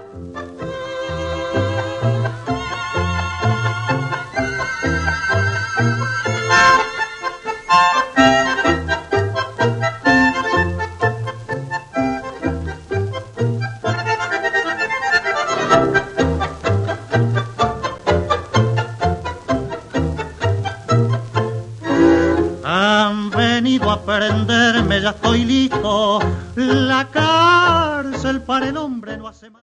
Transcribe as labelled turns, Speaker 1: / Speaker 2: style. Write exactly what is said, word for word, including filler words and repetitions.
Speaker 1: Han venido a prenderme, ya estoy listo. La cárcel para el hombre no hace más.